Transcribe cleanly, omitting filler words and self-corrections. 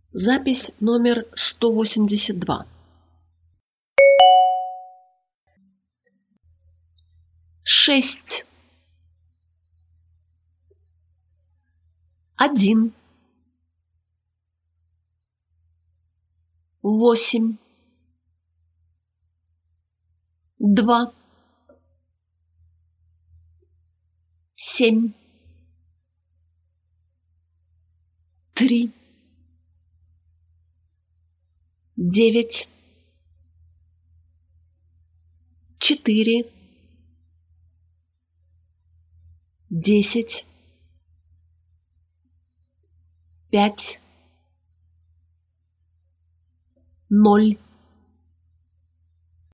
Запись номер 182. 6. 1. 8. 2. 7. 3. 9. 4. 10. 5. 0.